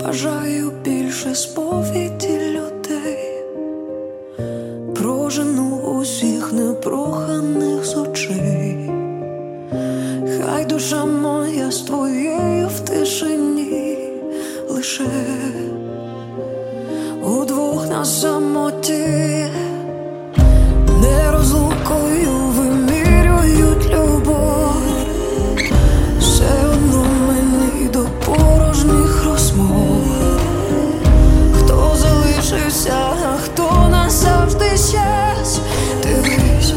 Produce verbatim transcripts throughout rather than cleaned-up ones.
Бажаю більше сповіді людей, прожену усіх непроханих з очей. Хай душа моя з твоєю в тишині лише удвох на самоті, не розлукою вимірюють любов. Все одно мені до порожніх розмов. Хто залишився, а хто назавжди щас. Дивись,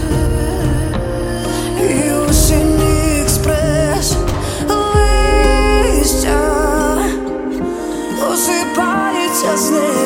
і осінній експрес, листя осипається з нею.